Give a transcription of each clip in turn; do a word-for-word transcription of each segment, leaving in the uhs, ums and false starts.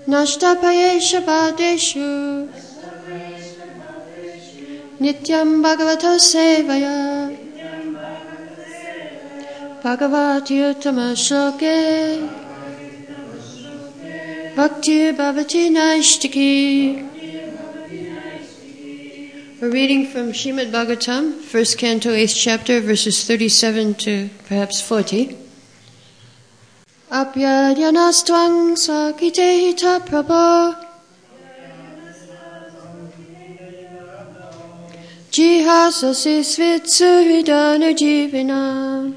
Nashtapayesha Bhadeshu Nityam Bhagavata Sevaya Bhagavati Uttama Shloke Bhakti Bhavati Naishtiki. We're reading from Srimad Bhagavatam, first canto, eighth chapter, verses thirty-seven to perhaps forty. Apyadyanastvang sakitehita prabha jihasasi svitsuhridana jivina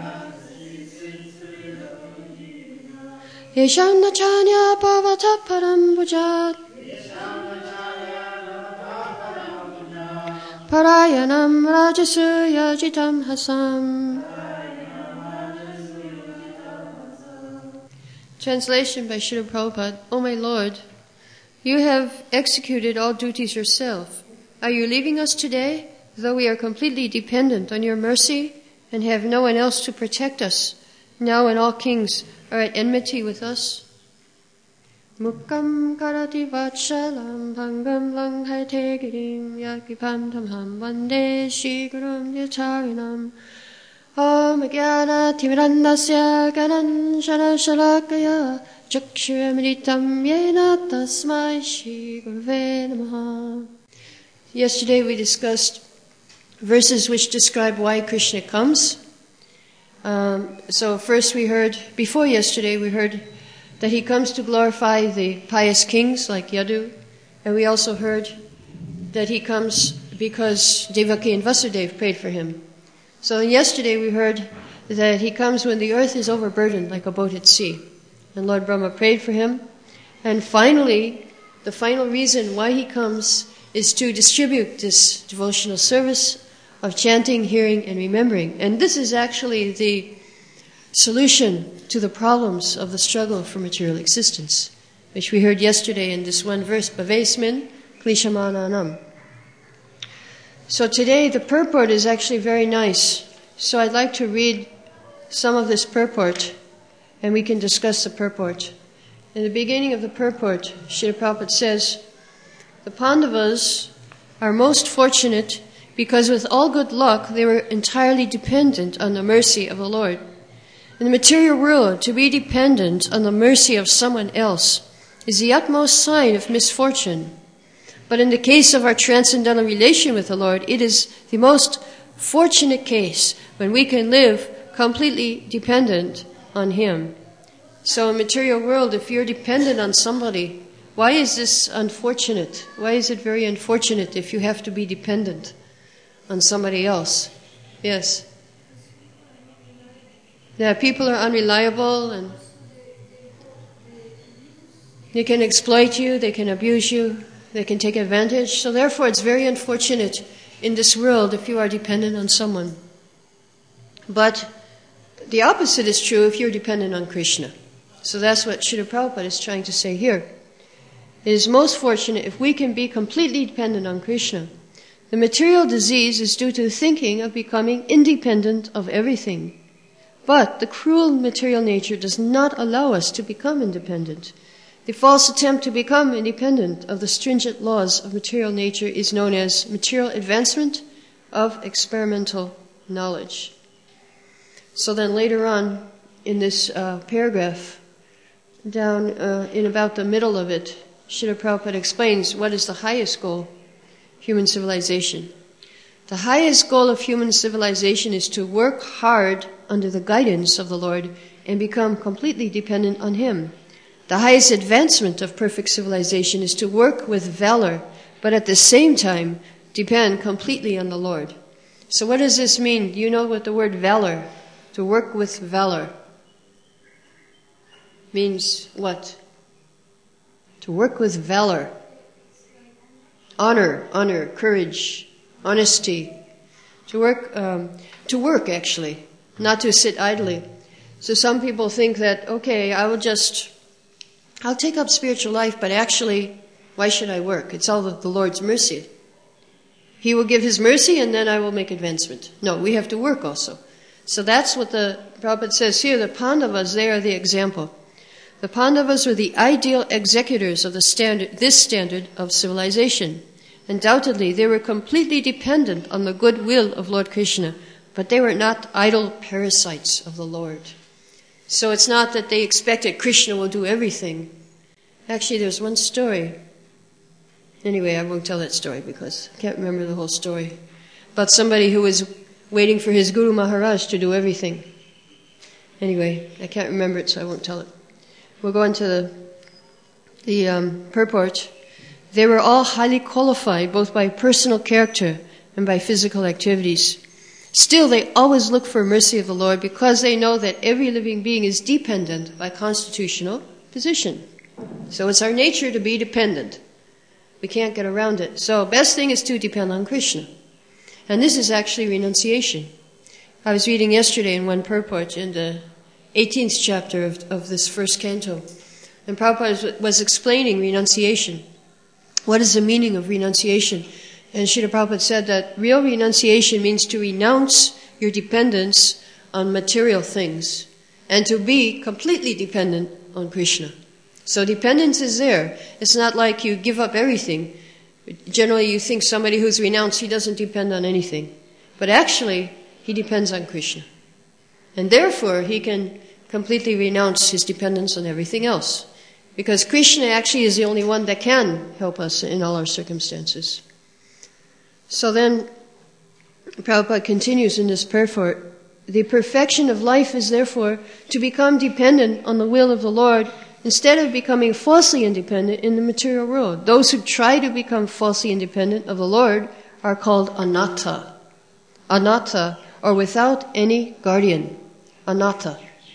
yesham nachanya bhavata param bhujat Parayanam rajasuya jitam hasam. Translation by Srila Prabhupada. O my Lord, you have executed all duties yourself. Are you leaving us today, though we are completely dependent on your mercy and have no one else to protect us, now when all kings are at enmity with us? Mukkam karati vatshalam bhangam langhate girim yakipam ham vande shigurum yatarinam om jnana timirandasya gananjana shalakaya chakshuramitam yena tasmai shri gurave namaha. Yesterday we discussed verses which describe why Krishna comes. Um, so first we heard, before yesterday we heard that he comes to glorify the pious kings like Yadu. And we also heard that he comes because Devaki and Vasudev prayed for him. So yesterday we heard that he comes when the earth is overburdened like a boat at sea. And Lord Brahma prayed for him. And finally, the final reason why he comes is to distribute this devotional service of chanting, hearing, and remembering. And this is actually the solution to the problems of the struggle for material existence, which we heard yesterday in this one verse, Bhavesmin Klishamananam. So today the purport is actually very nice. So I'd like to read some of this purport, and we can discuss the purport. In the beginning of the purport, Srila Prabhupada says, the Pandavas are most fortunate because with all good luck they were entirely dependent on the mercy of the Lord. In the material world, to be dependent on the mercy of someone else is the utmost sign of misfortune. But in the case of our transcendental relation with the Lord, it is the most fortunate case when we can live completely dependent on Him. So in the material world, if you're dependent on somebody, why is this unfortunate? Why is it very unfortunate if you have to be dependent on somebody else? Yes. Yeah, people are unreliable and they can exploit you, they can abuse you, they can take advantage. So therefore it's very unfortunate in this world if you are dependent on someone. But the opposite is true if you're dependent on Krishna. So that's what Srila Prabhupada is trying to say here. It is most fortunate if we can be completely dependent on Krishna. The material disease is due to the thinking of becoming independent of everything. But the cruel material nature does not allow us to become independent. The false attempt to become independent of the stringent laws of material nature is known as material advancement of experimental knowledge. So then later on in this uh, paragraph, down uh, in about the middle of it, Srila Prabhupada explains what is the highest goal, human civilization. The highest goal of human civilization is to work hard under the guidance of the Lord and become completely dependent on Him. The highest advancement of perfect civilization is to work with valor, but at the same time depend completely on the Lord. So what does this mean? You know what the word valor, to work with valor, means what? To work with valor. Honor, honor, courage, honesty. To work, um, to work actually, not to sit idly. So some people think that, okay, I will just, I'll take up spiritual life, but actually, why should I work? It's all the Lord's mercy. He will give His mercy and then I will make advancement. No, we have to work also. So that's what the Prabhupada says here. The Pandavas, they are the example. The Pandavas were the ideal executors of the standard, this standard of civilization. Undoubtedly, they were completely dependent on the goodwill of Lord Krishna, but they were not idle parasites of the Lord. So it's not that they expected Krishna will do everything. Actually, there's one story. Anyway, I won't tell that story because I can't remember the whole story. About somebody who was waiting for his Guru Maharaj to do everything. Anyway, I can't remember it, so I won't tell it. We'll go into the, the um, purport. They were all highly qualified, both by personal character and by physical activities. Still, they always look for mercy of the Lord because they know that every living being is dependent by constitutional position. So it's our nature to be dependent. We can't get around it. So best thing is to depend on Krishna. And this is actually renunciation. I was reading yesterday in one purport in the eighteenth chapter of, of this first canto. And Prabhupada was explaining renunciation. What is the meaning of renunciation? And Srila Prabhupada said that real renunciation means to renounce your dependence on material things and to be completely dependent on Krishna. So dependence is there. It's not like you give up everything. Generally you think somebody who's renounced, he doesn't depend on anything. But actually, he depends on Krishna. And therefore, he can completely renounce his dependence on everything else. Because Krishna actually is the only one that can help us in all our circumstances. So then, Prabhupada continues in this purport. The perfection of life is therefore to become dependent on the will of the Lord instead of becoming falsely independent in the material world. Those who try to become falsely independent of the Lord are called anatta. Anatta, or without any guardian. Anatta.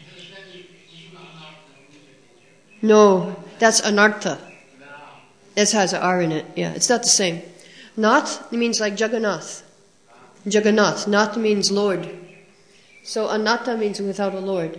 No, that's anartha. This has an R in it. Yeah, it's not the same. Nath means like Jagannath. Jagannath. Nath means Lord. So anatta means without a Lord.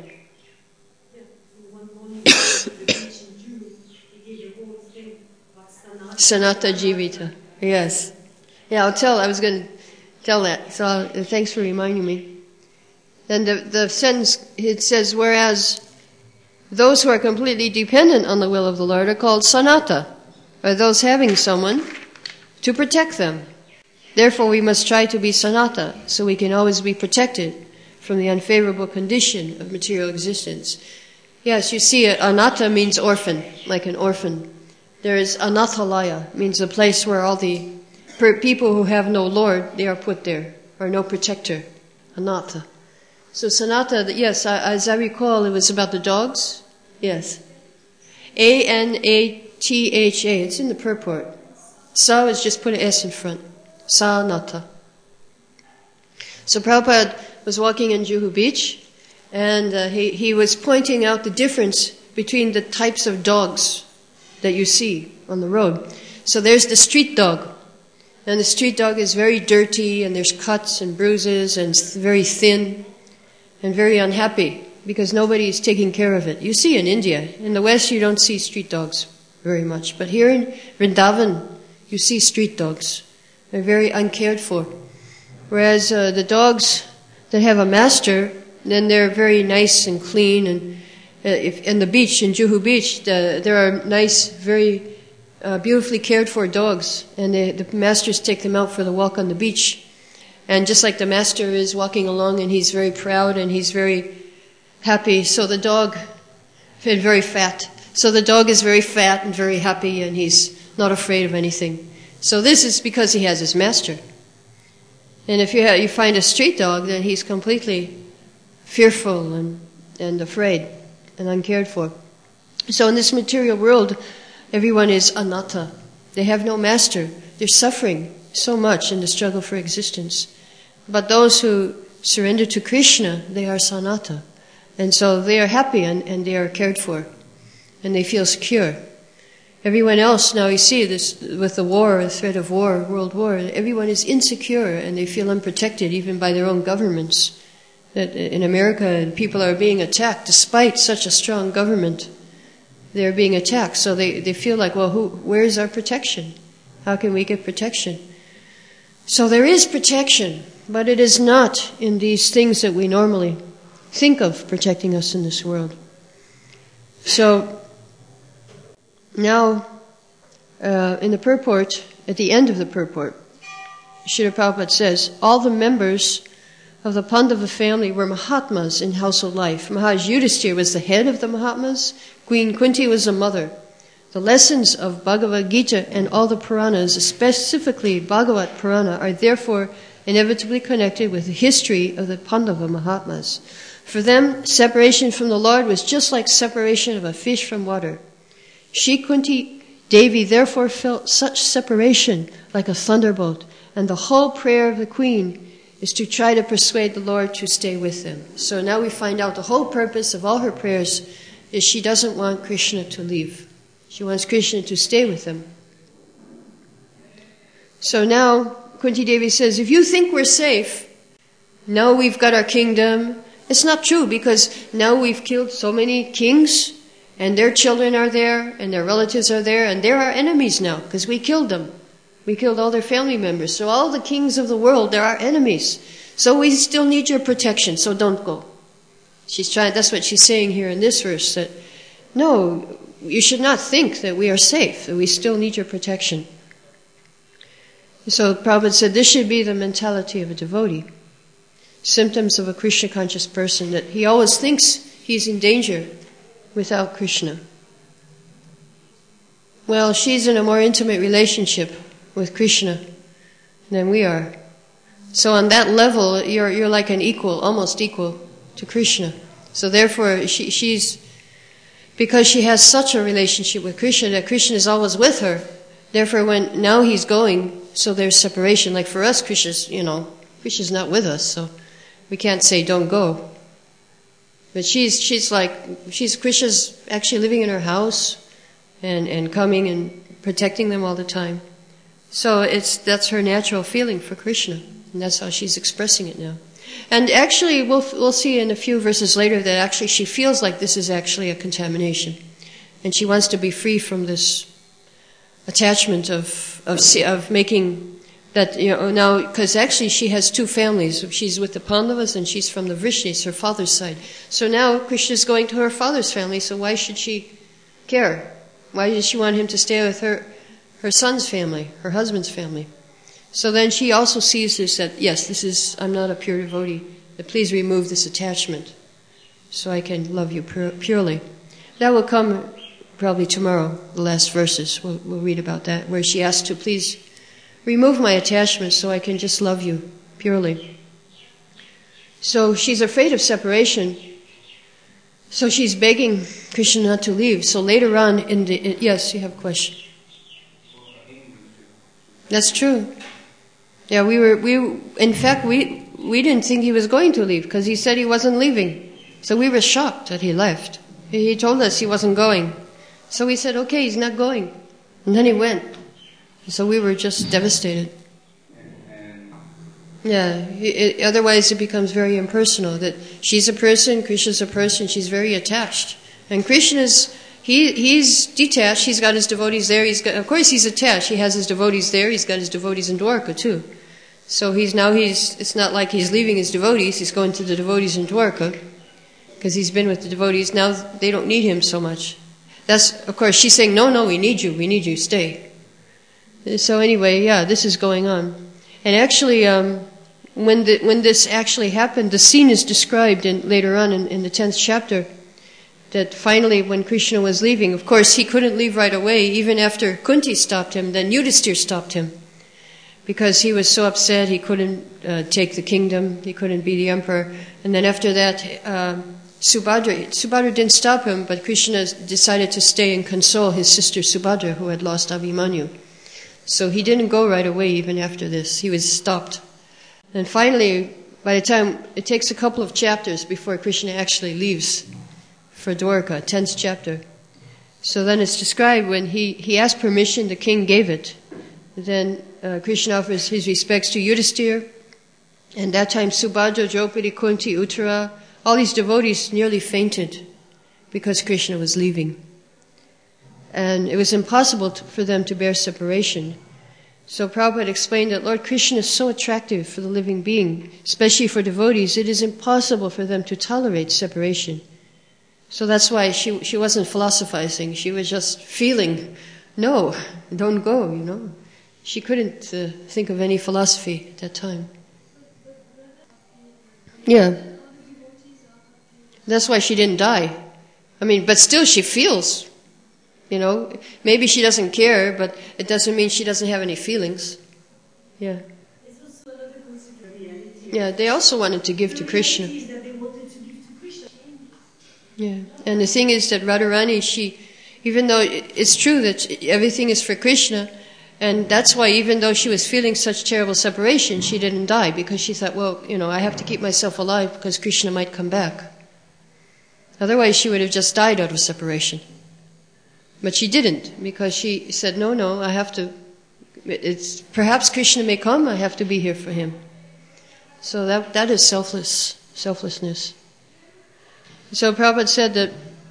Sanata Jivita. Yes. Yeah, I'll tell. I was going to tell that. So uh, thanks for reminding me. Then the, the sentence, it says, whereas those who are completely dependent on the will of the Lord are called sanata, or those having someone to protect them. Therefore, we must try to be sanata, so we can always be protected from the unfavorable condition of material existence. Yes, you see, anatta means orphan, like an orphan. There is anathalaya, means a place where all the per- people who have no Lord, they are put there, or no protector. Anatta. So sanata, yes, as I recall, it was about the dogs. Yes. A N A T H A, it's in the purport. Sa is just put an S in front. Sanata. So Prabhupada was walking in Juhu Beach, and uh, he, he was pointing out the difference between the types of dogs that you see on the road. So there's the street dog. And the street dog is very dirty, and there's cuts and bruises, and it's very thin, and very unhappy, because nobody is taking care of it. You see in India. In the West, you don't see street dogs very much. But here in Vrindavan, you see street dogs. They're very uncared for. Whereas uh, the dogs that have a master, then they're very nice and clean. And uh, if in the beach, in Juhu Beach, the, there are nice, very uh, beautifully cared for dogs. And they, the masters take them out for the walk on the beach. And just like the master is walking along and he's very proud and he's very happy, so the dog is very fat. So the dog is very fat and very happy and he's not afraid of anything. So this is because he has his master. And if you, ha- you find a street dog, then he's completely fearful and, and afraid and uncared for. So in this material world, everyone is anatta. They have no master. They're suffering so much in the struggle for existence. But those who surrender to Krishna, they are sanata. And so they are happy and, and they are cared for. And they feel secure. Everyone else, now you see this with the war, the threat of war, world war, everyone is insecure and they feel unprotected even by their own governments. That in America, people are being attacked despite such a strong government. They're being attacked. So they, they feel like, well, who, where is our protection? How can we get protection? So there is protection, but it is not in these things that we normally think of protecting us in this world. So now, uh, in the purport, at the end of the purport, Srila Prabhupada says, all the members of the Pandava family were Mahatmas in household life. Maharaj Yudhisthira was the head of the Mahatmas. Queen Kunti was the mother. The lessons of Bhagavad Gita and all the Puranas, specifically Bhagavat Purana, are therefore inevitably connected with the history of the Pandava Mahatmas. For them, separation from the Lord was just like separation of a fish from water. Shri Kunti Devi therefore felt such separation like a thunderbolt, and the whole prayer of the queen is to try to persuade the Lord to stay with them. So now we find out the whole purpose of all her prayers is she doesn't want Krishna to leave. She wants Krishna to stay with them. So now Kunti Devi says, if you think we're safe, now we've got our kingdom. It's not true, because now we've killed so many kings, and their children are there, and their relatives are there, and they're our enemies now, because we killed them. We killed all their family members. So all the kings of the world, they're our enemies. So we still need your protection, so don't go. She's trying, that's what she's saying here in this verse, that no, you should not think that we are safe, that we still need your protection. So Prabhupada said this should be the mentality of a devotee. Symptoms of a Krishna conscious person, that he always thinks he's in danger without Krishna. Well, she's in a more intimate relationship with Krishna than we are. So on that level, you're you're like an equal, almost equal to Krishna. So therefore, she, she's, because she has such a relationship with Krishna, that Krishna is always with her. Therefore, when now he's going, so there's separation. Like for us, Krishna's, you know, Krishna's not with us, so we can't say don't go. But she's she's like she's Krishna's actually living in her house, and and coming and protecting them all the time. So it's that's her natural feeling for Krishna, and that's how she's expressing it now. And actually, we'll we'll see in a few verses later that actually she feels like this is actually a contamination, and she wants to be free from this attachment of of of making that, you know, now, because actually she has two families. She's with the Pandavas and she's from the Vrishnis, her father's side. So now Krishna's going to her father's family. So why should she care? Why does she want him to stay with her? Her son's family, her husband's family. So then she also sees this, that, yes, this is, I'm not a pure devotee, but please remove this attachment so I can love you pure, purely. That will come probably tomorrow, the last verses. We'll, we'll read about that, where she asks to please remove my attachment so I can just love you purely. So she's afraid of separation. So she's begging Krishna not to leave. So later on in the, in, yes, you have a question. That's true. Yeah, we were, we, in fact, we, we didn't think he was going to leave because he said he wasn't leaving. So we were shocked that he left. He, he told us he wasn't going. So we said, okay, he's not going. And then he went. So we were just devastated. Yeah, it, otherwise it becomes very impersonal, that she's a person, Krishna's a person, she's very attached. And Krishna's, he he's detached, he's got his devotees there, he's got, of course he's attached, he has his devotees there, he's got his devotees in Dwarka too. So he's now, he's, it's not like he's leaving his devotees, he's going to the devotees in Dwarka, because he's been with the devotees, now they don't need him so much. That's, of course, she's saying, no, no, we need you, we need you, stay. So anyway, yeah, this is going on. And actually, um, when the, when this actually happened, the scene is described in, later on in, in the tenth chapter, that finally when Krishna was leaving, of course he couldn't leave right away, even after Kunti stopped him, then Yudhisthira stopped him, because he was so upset he couldn't uh, take the kingdom, he couldn't be the emperor. And then after that, uh, Subhadra, Subhadra didn't stop him, but Krishna decided to stay and console his sister Subhadra, who had lost Abhimanyu. So he didn't go right away even after this. He was stopped. And finally, by the time, it takes a couple of chapters before Krishna actually leaves for Dwarka, tenth chapter. So then it's described when he, he asked permission, the king gave it. Then uh, Krishna offers his respects to Yudhisthira. And that time Subhadra, Draupadi, Kunti, Uttara, all these devotees nearly fainted because Krishna was leaving. And it was impossible to, for them to bear separation. So Prabhupada explained that Lord Krishna is so attractive for the living being, especially for devotees, it is impossible for them to tolerate separation. So that's why she she wasn't philosophizing. She was just feeling, no, don't go, you know. She couldn't uh, think of any philosophy at that time. Yeah. That's why she didn't die. I mean, but still she feels, you know. Maybe she doesn't care, but it doesn't mean she doesn't have any feelings. Yeah. Yeah, they also wanted to give to Krishna. Yeah, and the thing is that Radharani, she, even though it's true that everything is for Krishna, and that's why even though she was feeling such terrible separation, she didn't die, because she thought, well, you know, I have to keep myself alive because Krishna might come back. Otherwise she would have just died out of separation. But she didn't, because she said, no, no, I have to, it's, perhaps Krishna may come, I have to be here for him. So that that is selfless, selflessness. So Prabhupada said that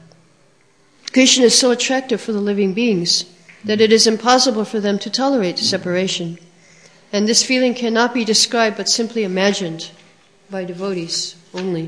Krishna is so attractive for the living beings that it is impossible for them to tolerate separation. And this feeling cannot be described but simply imagined by devotees only.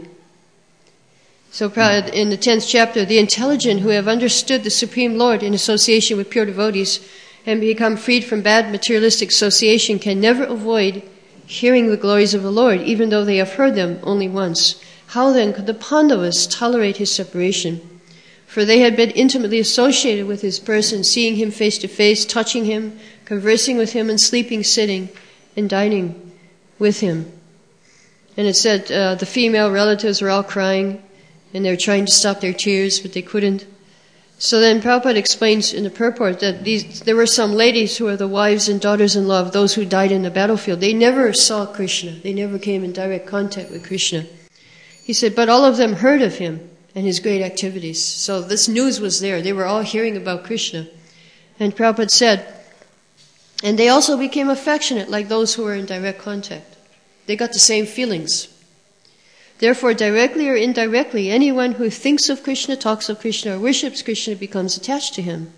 So Prabhupada, in the tenth chapter, the intelligent who have understood the Supreme Lord in association with pure devotees and become freed from bad materialistic association can never avoid hearing the glories of the Lord, even though they have heard them only once. How then could the Pandavas tolerate his separation? For they had been intimately associated with his person, seeing him face to face, touching him, conversing with him, and sleeping, sitting, and dining with him. And it said uh, the female relatives were all crying, and they were trying to stop their tears, but they couldn't. So then Prabhupada explains in the purport that these, there were some ladies who were the wives and daughters-in-law of those who died in the battlefield. They never saw Krishna. They never came in direct contact with Krishna. He said, but all of them heard of him and his great activities. So this news was there. They were all hearing about Krishna. And Prabhupada said, and they also became affectionate like those who were in direct contact. They got the same feelings. Therefore, directly or indirectly, anyone who thinks of Krishna, talks of Krishna, or worships Krishna becomes attached to him.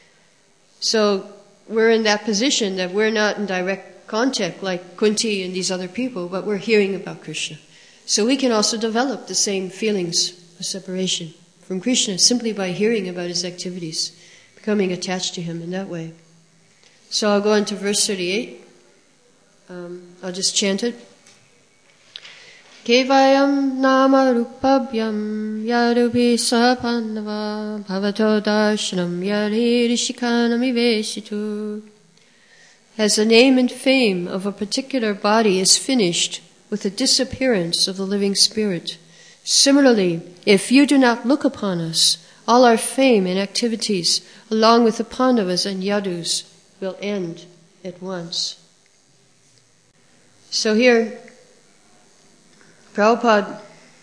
So we're in that position that we're not in direct contact like Kunti and these other people, but we're hearing about Krishna. So we can also develop the same feelings of separation from Krishna simply by hearing about his activities, becoming attached to him in that way. So I'll go into verse thirty-eight. Um, I'll just chant it. Kevayam nama rupabhyam yarupi sapannava bhavato darshanam yari rishikanam ivesitu. As the name and fame of a particular body is finished with the disappearance of the living spirit, similarly, if you do not look upon us, all our fame and activities, along with the Pandavas and Yadus, will end at once. So here, Prabhupada,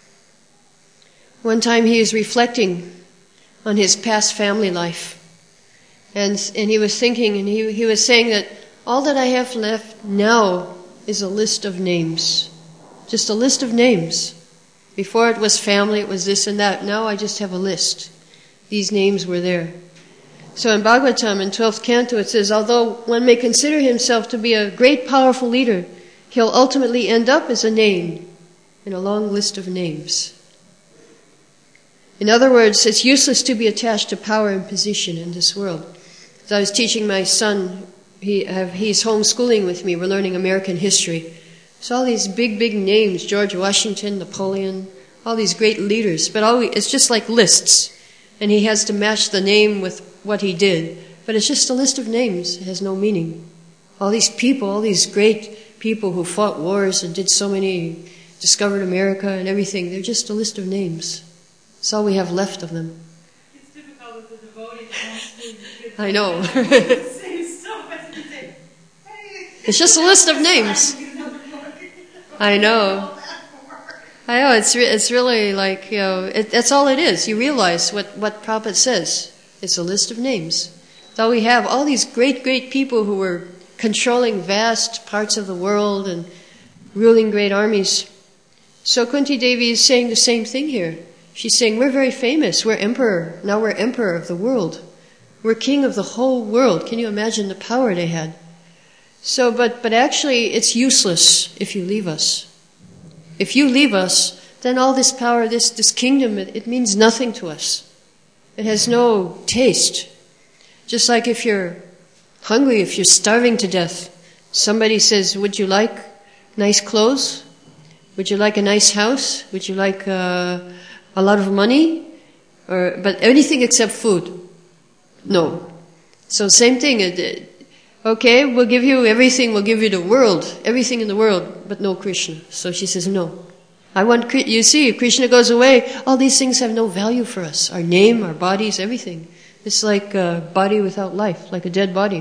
one time he was reflecting on his past family life. And, and he was thinking, and he, he was saying that all that I have left now is a list of names. Just a list of names. Before it was family, it was this and that. Now I just have a list. These names were there. So in Bhagavatam, in twelfth canto, it says, although one may consider himself to be a great powerful leader, he'll ultimately end up as a name in a long list of names. In other words, it's useless to be attached to power and position in this world. As I was teaching my son, he have, he's homeschooling with me, we're learning American history. So all these big, big names, George Washington, Napoleon, all these great leaders, but all we, it's just like lists. And he has to match the name with what he did. But it's just a list of names, it has no meaning. All these people, all these great people who fought wars and did so many, discovered America and everything, they're just a list of names. That's all we have left of them. It's difficult with the devotees. I know. It's just a list of names. I know. I know, it's re- it's really like, you know, it, that's all it is. You realize what, what Prabhupada says. It's a list of names. So we have all these great, great people who were controlling vast parts of the world and ruling great armies. So Kunti Devi is saying the same thing here. She's saying, we're very famous. We're emperor. Now we're emperor of the world. We're king of the whole world. Can you imagine the power they had? So, but, but actually it's useless if you leave us. If you leave us, then all this power, this, this kingdom, it, it means nothing to us. It has no taste. Just like if you're hungry, if you're starving to death, somebody says, would you like nice clothes? Would you like a nice house? Would you like uh, a lot of money? Or, but anything except food. No. So same thing. Okay, we'll give you everything. We'll give you the world, everything in the world, but no Krishna. So she says, no. I want, you see, if Krishna goes away, all these things have no value for us. Our name, our bodies, everything. It's like a body without life, like a dead body.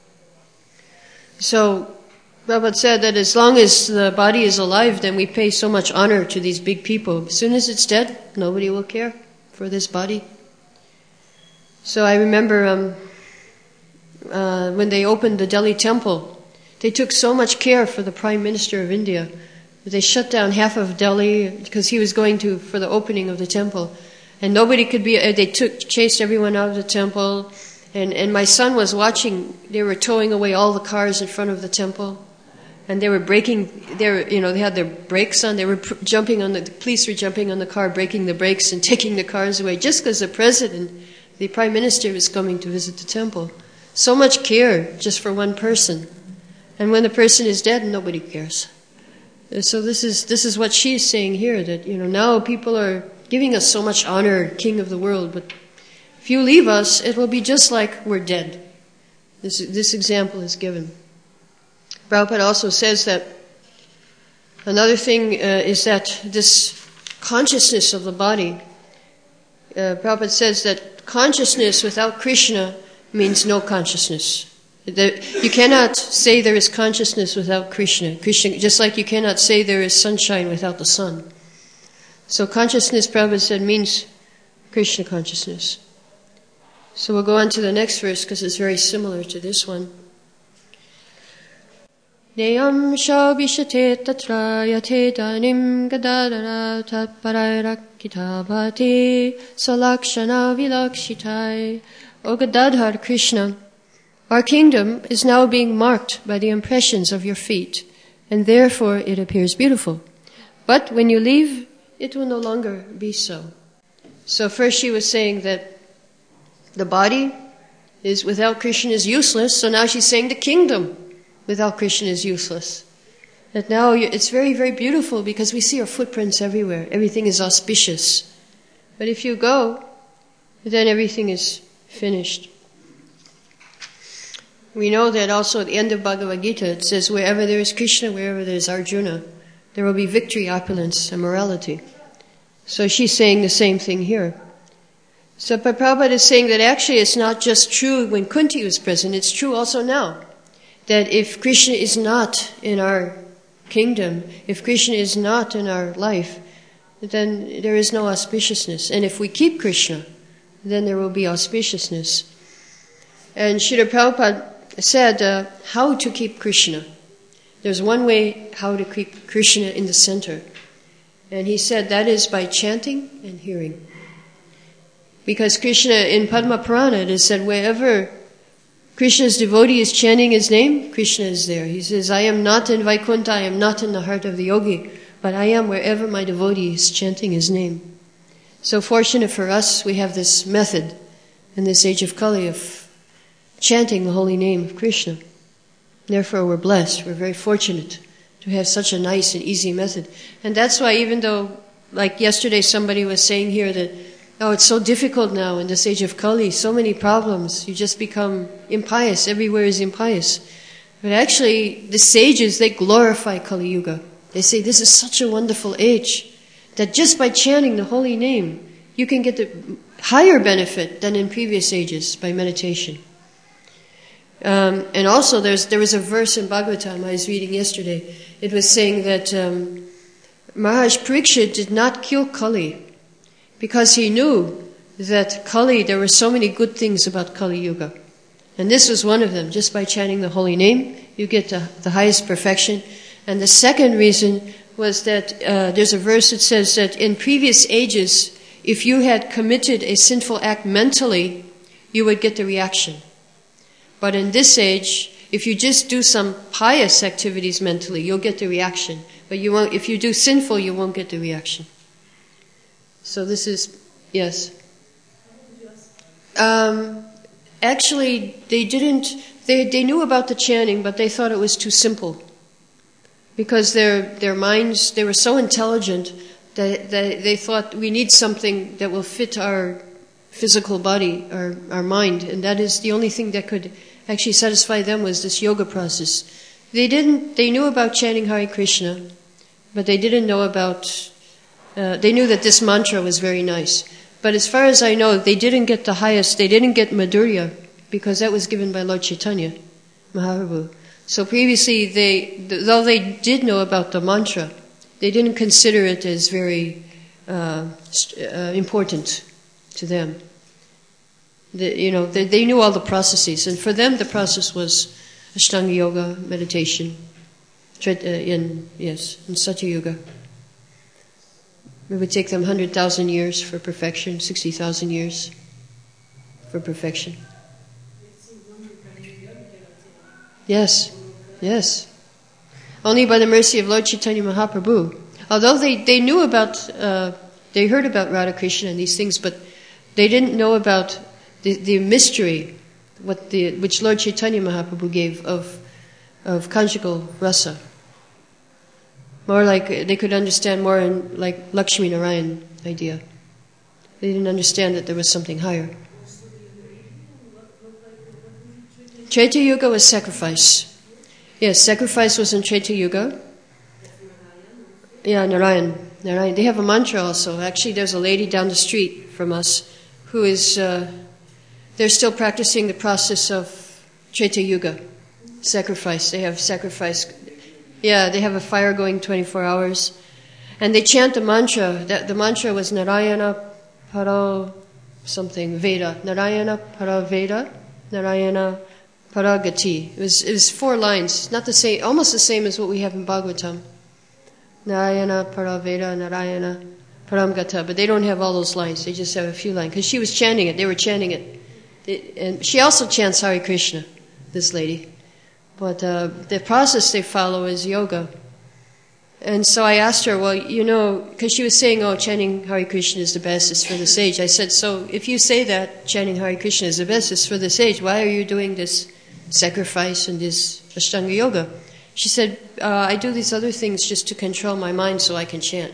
So, Prabhupada said that as long as the body is alive, then we pay so much honor to these big people. As soon as it's dead, nobody will care for this body. So I remember um, uh, when they opened the Delhi temple, they took so much care for the Prime Minister of India. They shut down half of Delhi because he was going to for the opening of the temple, and nobody could be. They took chased everyone out of the temple, and and my son was watching. They were towing away all the cars in front of the temple, and they were breaking. They were, you know, they had their brakes on. They were pr- jumping on the, the police were jumping on the car, breaking the brakes and taking the cars away, just because the president, the prime minister, was coming to visit the temple. So much care just for one person, and when the person is dead, nobody cares. So this is this is what she is saying here, that, you know, now people are giving us so much honor, king of the world, but if you leave us, it will be just like we're dead. This this example is given. Prabhupada also says that another thing uh, is that this consciousness of the body, uh, Prabhupada says that consciousness without Krishna means no consciousness. You cannot say there is consciousness without Krishna. Krishna, just like you cannot say there is sunshine without the sun. So consciousness, Prabhupada said, means Krishna consciousness. So we'll go on to the next verse because it's very similar to this one. Neyam shabishate tatra yate danim gadadara tatparairakkitabhati salakshana vilakshitai. O Gadadhar Krishna, our kingdom is now being marked by the impressions of your feet, and therefore it appears beautiful. But when you leave, it will no longer be so. So first she was saying that the body is without Krishna is useless, so now she's saying the kingdom without Krishna is useless. That now it's very, very beautiful because we see our footprints everywhere. Everything is auspicious. But if you go, then everything is finished. We know that also at the end of Bhagavad Gita, it says, wherever there is Krishna, wherever there is Arjuna, there will be victory, opulence, and morality. So she's saying the same thing here. So Prabhupada is saying that actually it's not just true when Kunti was present, it's true also now. That if Krishna is not in our kingdom, if Krishna is not in our life, then there is no auspiciousness. And if we keep Krishna, then there will be auspiciousness. And Srila Prabhupada said uh, how to keep Krishna. There's one way how to keep Krishna in the center. And he said that is by chanting and hearing. Because Krishna, in Padma Purana, it is said wherever Krishna's devotee is chanting his name, Krishna is there. He says, I am not in Vaikuntha, I am not in the heart of the yogi, but I am wherever my devotee is chanting his name. So fortunate for us, we have this method in this age of Kali of chanting the holy name of Krishna. Therefore, we're blessed. We're very fortunate to have such a nice and easy method. And that's why even though, like yesterday, somebody was saying here that, oh, it's so difficult now in this age of Kali, so many problems. You just become impious. Everywhere is impious. But actually, the sages, they glorify Kali Yuga. They say this is such a wonderful age that just by chanting the holy name, you can get the higher benefit than in previous ages by meditation. Um, and also, there's there was a verse in Bhagavatam I was reading yesterday. It was saying that um, Maharaj Parikshit did not kill Kali because he knew that Kali, there were so many good things about Kali Yuga. And this was one of them. Just by chanting the holy name, you get the, the highest perfection. And the second reason was that uh, there's a verse that says that in previous ages, if you had committed a sinful act mentally, you would get the reaction. But in this age, if you just do some pious activities mentally, you'll get the reaction. But you won't, if you do sinful, you won't get the reaction. So this is, yes. Um, actually, they didn't, they, they knew about the chanting, but they thought it was too simple. Because their their minds, they were so intelligent that, that they thought we need something that will fit our physical body, our, our mind, and that is the only thing that could actually satisfy them was this yoga process. They didn't, they knew about chanting Hare Krishna, but they didn't know about, uh, they knew that this mantra was very nice. But as far as I know, they didn't get the highest, they didn't get Madhurya, because that was given by Lord Chaitanya Mahaprabhu. So previously, they, though they did know about the mantra, they didn't consider it as very uh, uh, important to them. The, you know, they, they knew all the processes, and for them the process was Ashtanga Yoga, meditation, in yes, in Satya Yuga. It would take them one hundred thousand years for perfection, sixty thousand years for perfection. Yes, yes. Only by the mercy of Lord Chaitanya Mahaprabhu. Although they, they knew about, uh, they heard about Radha Krishna and these things, but they didn't know about the, the mystery what the, which Lord Chaitanya Mahaprabhu gave of, of conjugal rasa. More like, they could understand more in like Lakshmi Narayan idea. They didn't understand that there was something higher. Treta Yuga was sacrifice. Yes, sacrifice was in Treta Yuga. Yeah, Narayan. Narayan. They have a mantra also. Actually, there's a lady down the street from us who is, uh, they're still practicing the process of Treta Yuga. Sacrifice. They have sacrifice. Yeah, they have a fire going twenty-four hours. And they chant the mantra. That, the mantra was Narayana Paro something, Veda. Narayana Para Veda. Narayana Paragati. It was, it was four lines, not the same, almost the same as what we have in Bhagavatam. Narayana Paraveda, Narayana Paramgata. But they don't have all those lines, they just have a few lines. Because she was chanting it, they were chanting it. it. And she also chants Hare Krishna, this lady. But uh, the process they follow is yoga. And so I asked her, well, you know, because she was saying, oh, chanting Hare Krishna is the best, it's for the sage. I said, so if you say that chanting Hare Krishna is the best, it's for the sage, why are you doing this sacrifice and this Ashtanga Yoga? She said, uh, I do these other things just to control my mind so I can chant.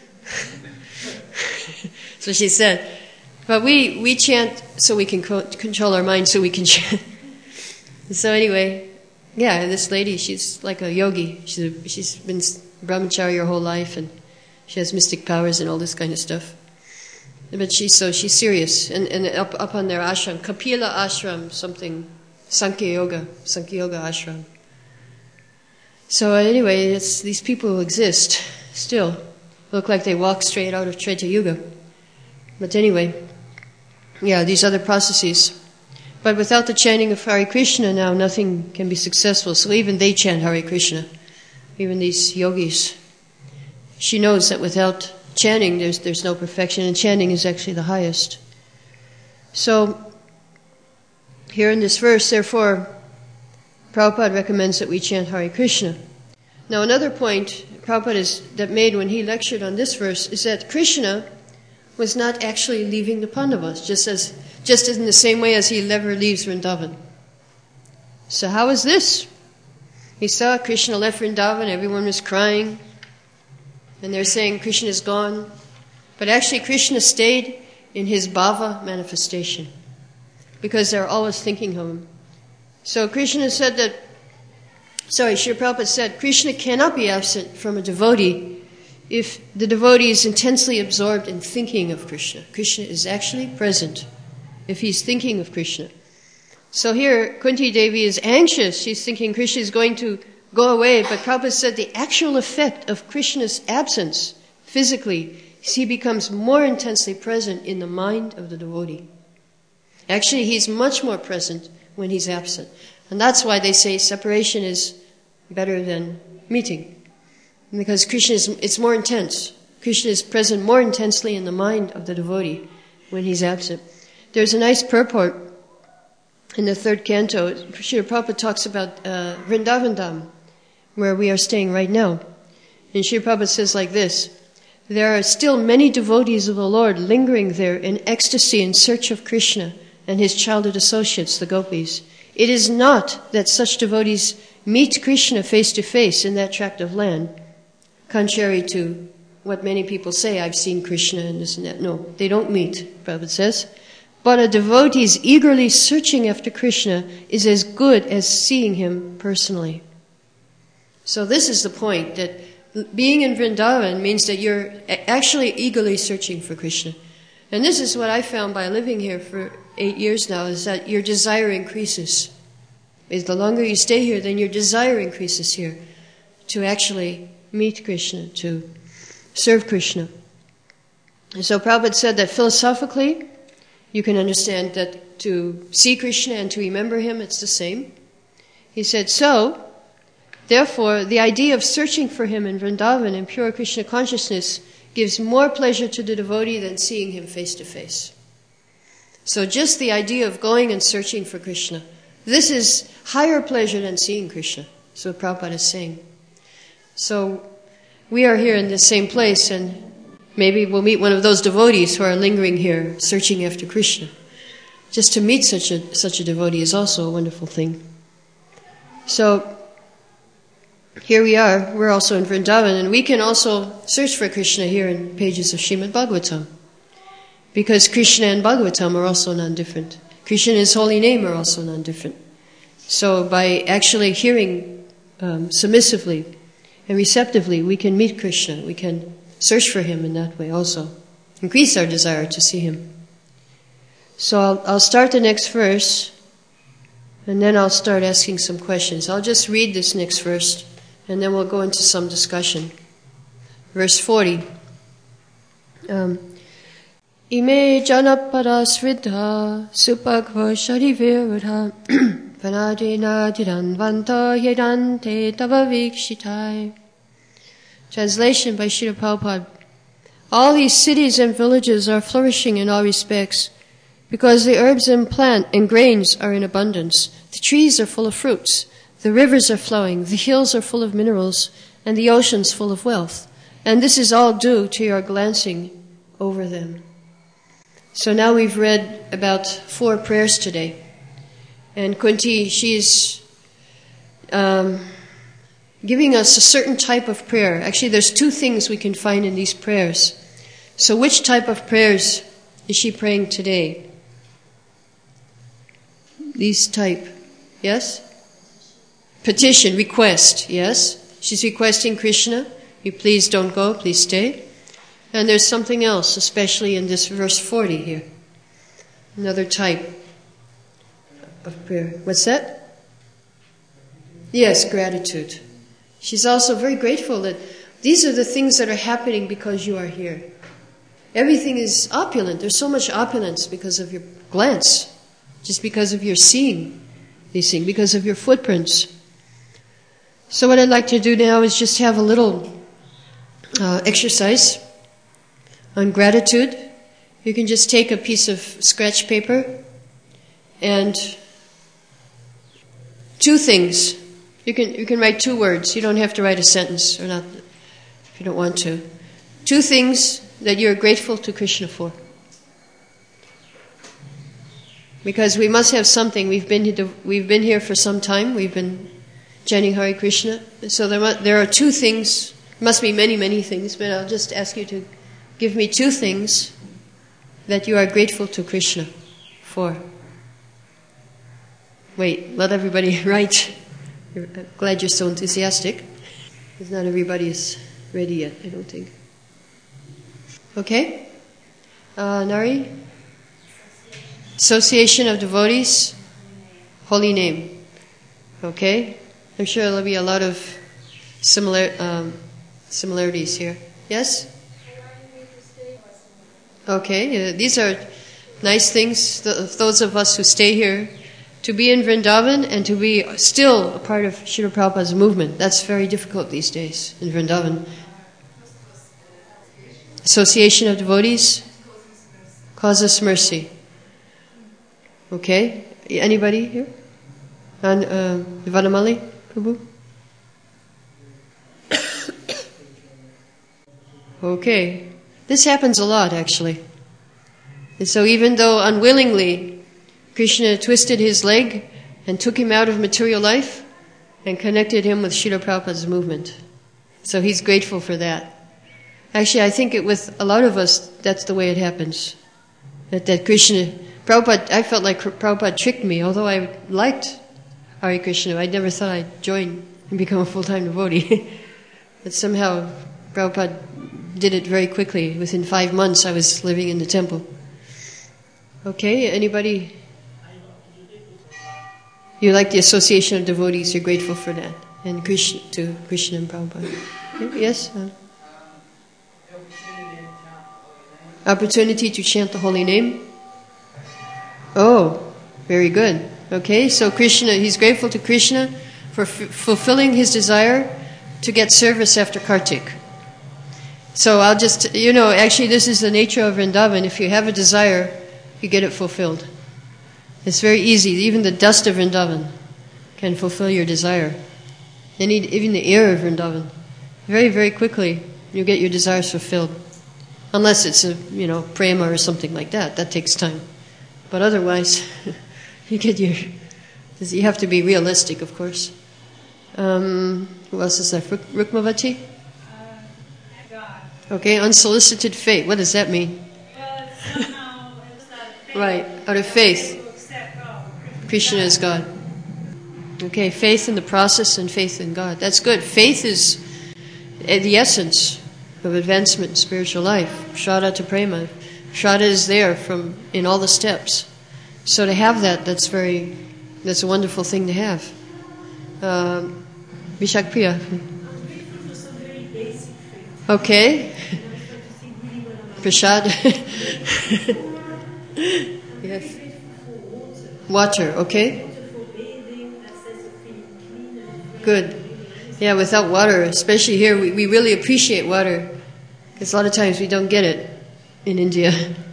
So she said, but we, we chant so we can co- control our mind so we can chant. So anyway, yeah, this lady, she's like a yogi. She's, a, she's been brahmachari her whole life, and she has mystic powers and all this kind of stuff. But she's so she's serious. And, and up, up on their ashram, Kapila ashram, something, Sankhya Yoga, Sankhya Yoga ashram. So anyway, it's, these people exist still. Look like they walk straight out of Treta Yuga. But anyway, yeah, these other processes. But without the chanting of Hare Krishna now, nothing can be successful. So even they chant Hare Krishna, even these yogis. She knows that without chanting, there's there's no perfection, and chanting is actually the highest. So here in this verse, therefore, Prabhupada recommends that we chant Hare Krishna. Now another point Prabhupada is, that made when he lectured on this verse is that Krishna was not actually leaving the Pandavas, just as just in the same way as he never leaves Vrindavan. So how is this? He saw Krishna left Vrindavan, everyone was crying, and they're saying Krishna is gone. But actually Krishna stayed in his bhava manifestation, because they're always thinking of him. So Krishna said that, sorry, Srila Prabhupada said, Krishna cannot be absent from a devotee if the devotee is intensely absorbed in thinking of Krishna. Krishna is actually present if he's thinking of Krishna. So here, Kunti Devi is anxious. She's thinking Krishna is going to go away. But Prabhupada said the actual effect of Krishna's absence physically is he becomes more intensely present in the mind of the devotee. Actually, he's much more present when he's absent. And that's why they say separation is better than meeting. Because Krishna is, it's more intense. Krishna is present more intensely in the mind of the devotee when he's absent. There's a nice purport in the third canto. Srila Prabhupada talks about uh, Vrindavan Dham, where we are staying right now. And Srila Prabhupada says like this, there are still many devotees of the Lord lingering there in ecstasy in search of Krishna and his childhood associates, the gopis. It is not that such devotees meet Krishna face to face in that tract of land, contrary to what many people say, I've seen Krishna and this and that. No, they don't meet, Prabhupada says. But a devotee's eagerly searching after Krishna is as good as seeing him personally. So this is the point, that being in Vrindavan means that you're actually eagerly searching for Krishna. And this is what I found by living here for eight years now, is that your desire increases. Is the longer you stay here, then your desire increases here to actually meet Krishna, to serve Krishna. And so Prabhupada said that philosophically, you can understand that to see Krishna and to remember him, it's the same. He said, so, therefore, the idea of searching for him in Vrindavan in pure Krishna consciousness gives more pleasure to the devotee than seeing him face to face. So just the idea of going and searching for Krishna, this is higher pleasure than seeing Krishna. That's what Prabhupada is saying. So we are here in the same place, and maybe we'll meet one of those devotees who are lingering here, searching after Krishna. Just to meet such a such a devotee is also a wonderful thing. So here we are, we're also in Vrindavan, and we can also search for Krishna here in pages of Srimad Bhagavatam. Because Krishna and Bhagavatam are also non-different. Krishna and his holy name are also non-different. So by actually hearing um, submissively and receptively, we can meet Krishna. We can search for him in that way also. Increase our desire to see him. So I'll, I'll start the next verse, and then I'll start asking some questions. I'll just read this next verse, and then we'll go into some discussion. Verse forty. Um, Ime janapada sridha supagva shariviradha vanadina didanvanta yedante tava vikshitai. Translation by Srila Prabhupada. All these cities and villages are flourishing in all respects because the herbs and plant and grains are in abundance. The trees are full of fruits. The rivers are flowing. The hills are full of minerals. And the oceans full of wealth. And this is all due to your glancing over them. So now we've read about four prayers today. And Kunti, she's um, giving us a certain type of prayer. Actually, there's two things we can find in these prayers. So which type of prayers is she praying today? These type. Yes? Petition, request. Yes? She's requesting Krishna. You please don't go, please stay. And there's something else, especially in this verse forty here. Another type of prayer. What's that? Yes, gratitude. She's also very grateful that these are the things that are happening because you are here. Everything is opulent. There's so much opulence because of your glance, just because of your seeing these things, because of your footprints. So what I'd like to do now is just have a little uh, exercise on gratitude. You can just take a piece of scratch paper and two things. You can you can write two words. You don't have to write a sentence or not if you don't want to. Two things that you're grateful to Krishna for. Because we must have something. We've been here to, we've been here for some time. We've been chanting Hare Krishna. So there mu- there are two things. Must be many many things, but I'll just ask you to give me two things that you are grateful to Krishna for. Wait, let everybody write. I'm glad you're so enthusiastic. Because not everybody is ready yet, I don't think. Okay? Uh, Nari? Association of Devotees? Holy name. Okay? I'm sure there'll be a lot of similar um, similarities here. Yes? Okay, uh, these are nice things, th- those of us who stay here, to be in Vrindavan and to be still a part of Srila Prabhupada's movement. That's very difficult these days in Vrindavan. Association of Devotees, cause us mercy. Okay, anybody here? And uh, Ivanamali, Prabhu? Okay. This happens a lot, actually. And so even though unwillingly Krishna twisted his leg and took him out of material life and connected him with Srila Prabhupada's movement. So he's grateful for that. Actually, I think it, with a lot of us, that's the way it happens. That, that Krishna, Prabhupada, I felt like Prabhupada tricked me, although I liked Hare Krishna. I never thought I'd join and become a full-time devotee. But somehow Prabhupada did it very quickly. Within five months I was living in the temple. Okay, anybody? You like the association of devotees, you're grateful for that. And Krishna, to Krishna and Prabhupada. Okay, yes? Uh, opportunity to chant the holy name? Oh, very good. Okay, so Krishna, he's grateful to Krishna for f- fulfilling his desire to get service after Kartik. So I'll just, you know, actually this is the nature of Vrindavan. If you have a desire, you get it fulfilled. It's very easy. Even the dust of Vrindavan can fulfill your desire. And even the air of Vrindavan. Very, very quickly, you get your desires fulfilled. Unless it's a, you know, prema or something like that. That takes time. But otherwise, you get your... You have to be realistic, of course. Um, who else is there? Rukmavati? Uh, God. Okay, unsolicited faith. What does that mean? Well, it's somehow it's out of faith. Right, out of faith. To accept God. Krishna is God. Okay, faith in the process and faith in God. That's good. Faith is the essence of advancement in spiritual life. Shraddha to prema. Shraddha is there from in all the steps. So to have that, that's very, that's a wonderful thing to have. Um, Vishakpriya. Okay. Prashad. Yes. Water, okay. Good. Yeah, without water, especially here, we, we really appreciate water. Because a lot of times we don't get it in India.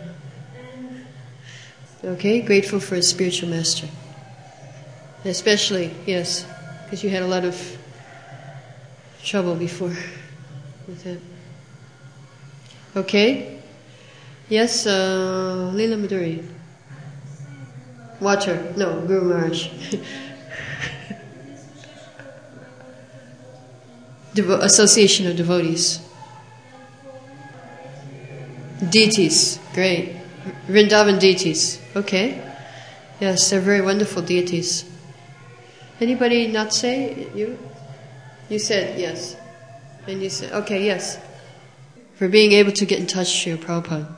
Okay, grateful for a spiritual master. Especially, yes, because you had a lot of trouble before with that. Okay. Yes, uh, Leela Madhuri. Water. No, Guru Maharaj. Devo- Association of Devotees. Deities. Great. Vrindavan deities. Okay. Yes, they're very wonderful deities. Anybody not say? You? You said yes. And you said, okay, yes. For being able to get in touch to your Prabhupada.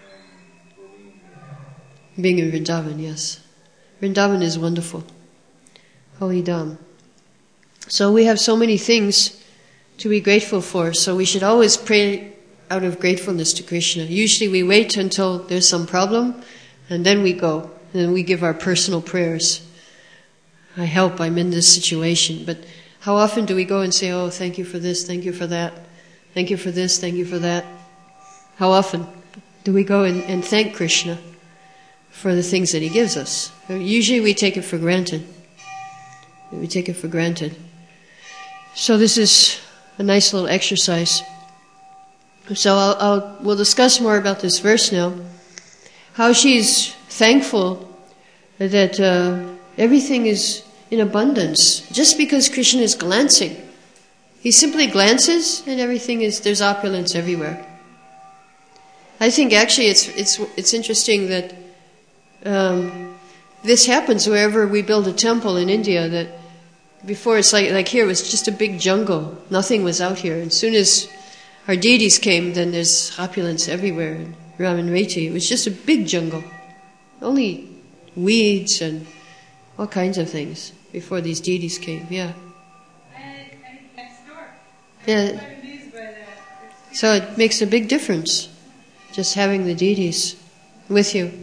Being in Vrindavan, yes. Vrindavan is wonderful. Holy Dham. So we have so many things to be grateful for, so we should always pray out of gratefulness to Krishna. Usually we wait until there's some problem, and then we go, and then we give our personal prayers. I help, I'm in this situation. But how often do we go and say, oh, thank you for this, thank you for that, thank you for this, thank you for that? How often do we go and, and thank Krishna for the things that he gives us? Usually we take it for granted. We take it for granted. So this is a nice little exercise. So I'll, I'll, we'll discuss more about this verse now. How she's thankful that uh, everything is in abundance. Just because Krishna is glancing. He simply glances and everything is, there's opulence everywhere. I think actually it's it's it's interesting that um, this happens wherever we build a temple in India, that before it's like, like here it was just a big jungle. Nothing was out here. And as soon as our deities came, then there's opulence everywhere. In Raman Reti, it was just a big jungle. Only weeds and all kinds of things before these deities came, yeah. And, and next door. Yeah. I'm amused by that. It's- So it makes a big difference, just having the deities with you.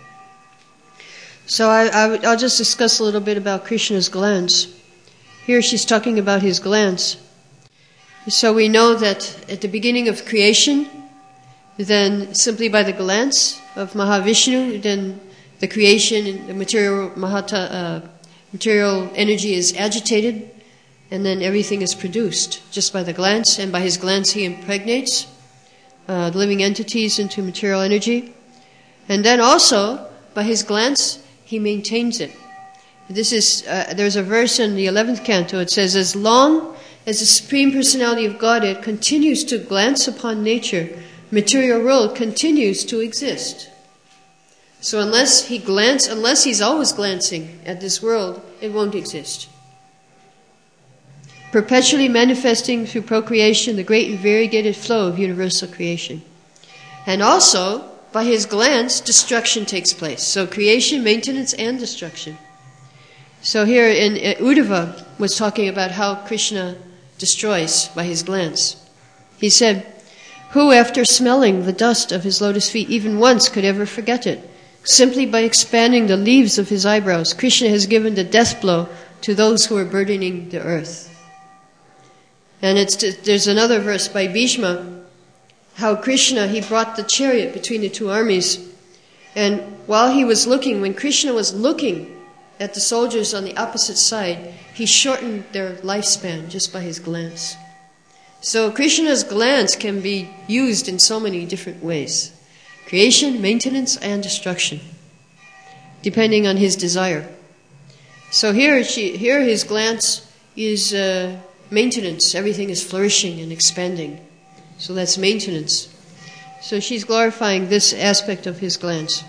So I, I, I'll just discuss a little bit about Krishna's glance. Here she's talking about his glance. So we know that at the beginning of creation, then simply by the glance of Mahavishnu, then the creation, the material Mahata, uh, material energy is agitated, and then everything is produced just by the glance, and by his glance he impregnates uh, living entities into material energy. And then also, by his glance, he maintains it. This is, uh, there's a verse in the eleventh canto, it says, as long as the Supreme Personality of Godhead continues to glance upon nature, material world continues to exist. So unless he glance, unless he's always glancing at this world, it won't exist. Perpetually manifesting through procreation the great and variegated flow of universal creation. And also, by his glance, destruction takes place. So creation, maintenance, and destruction. So here in uh, Uddhava was talking about how Krishna destroys by his glance. He said, who after smelling the dust of his lotus feet even once could ever forget it? Simply by expanding the leaves of his eyebrows, Krishna has given the death blow to those who are burdening the earth. And it's, there's another verse by Bhishma, how Krishna, he brought the chariot between the two armies. And while he was looking, when Krishna was looking at the soldiers on the opposite side, he shortened their lifespan just by his glance. So Krishna's glance can be used in so many different ways. Creation, maintenance, and destruction, depending on his desire. So here, she, here his glance is uh, maintenance. Everything is flourishing and expanding. So that's maintenance. So she's glorifying this aspect of his glance.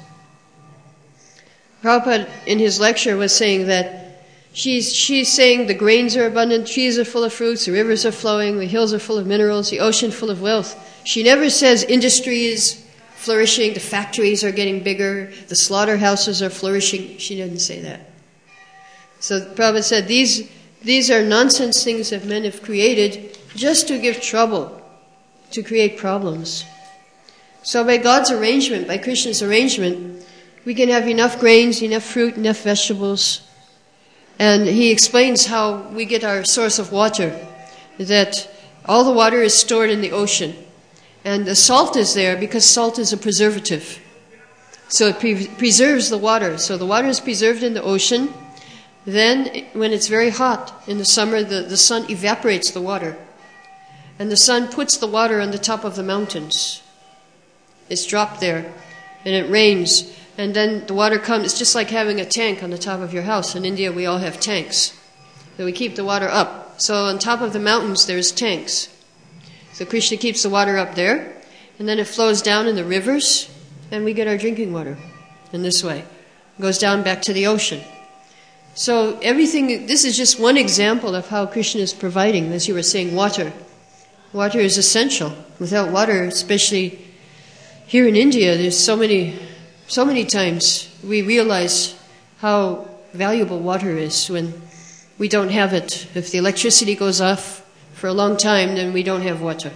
Prabhupada in his lecture was saying that she's, she's saying the grains are abundant, trees are full of fruits, the rivers are flowing, the hills are full of minerals, the ocean full of wealth. She never says industry is flourishing, the factories are getting bigger, the slaughterhouses are flourishing. She didn't say that. So Prabhupada said these, these are nonsense things that men have created just to give trouble, to create problems. So by God's arrangement, by Krishna's arrangement, we can have enough grains, enough fruit, enough vegetables. And he explains how we get our source of water, that all the water is stored in the ocean. And the salt is there because salt is a preservative. So it pre- preserves the water. So the water is preserved in the ocean. Then when it's very hot in the summer, the, the sun evaporates the water. And the sun puts the water on the top of the mountains. It's dropped there. And it rains. And then the water comes. It's just like having a tank on the top of your house. In India, we all have tanks. So we keep the water up. So on top of the mountains, there's tanks. So Krishna keeps the water up there. And then it flows down in the rivers. And we get our drinking water in this way. It goes down back to the ocean. So everything, this is just one example of how Krishna is providing, as you were saying, water. Water is essential. Without water, especially here in India, there's so many, so many times we realize how valuable water is when we don't have it. If the electricity goes off for a long time, then we don't have water.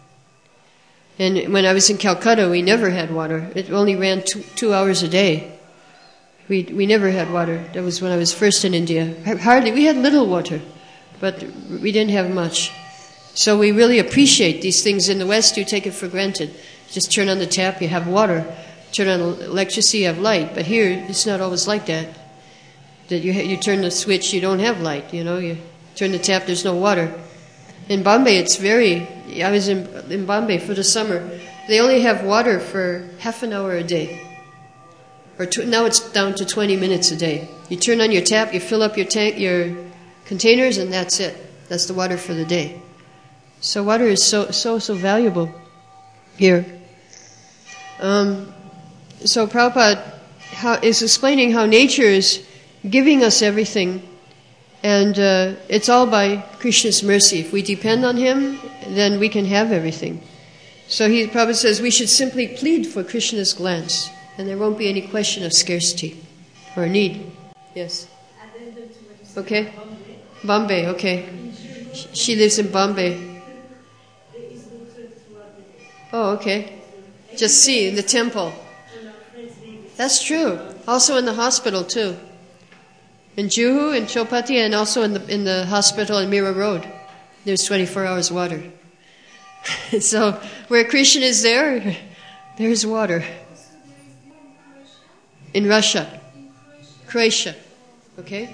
And when I was in Calcutta, we never had water. It only ran two, two hours a day. We we never had water. That was when I was first in India. Hardly, we had little water, but we didn't have much. So we really appreciate these things. In the West, you take it for granted. Just turn on the tap, you have water. Turn on electricity, you have light. But here, it's not always like that. That you you turn the switch, you don't have light. You know, you turn the tap, there's no water. In Bombay, it's very. I was in in Bombay for the summer. They only have water for half an hour a day. Or tw- now it's down to twenty minutes a day. You turn on your tap, you fill up your tank, your containers, and that's it. That's the water for the day. So water is so so so valuable here. Um, so Prabhupada how, is explaining how nature is giving us everything, and uh, it's all by Krishna's mercy. If we depend on Him, then we can have everything. So he Prabhupada says we should simply plead for Krishna's glance. And there won't be any question of scarcity or need. Yes. Okay. Bombay, okay. She lives in Bombay. Oh, okay. Just see, in the temple. That's true. Also in the hospital, too. In Juhu, in Chowpatty, and also in the in the hospital in Mira Road. There's twenty-four hours water. So, where Krishna is there, there's water. In Russia. Croatia. Okay?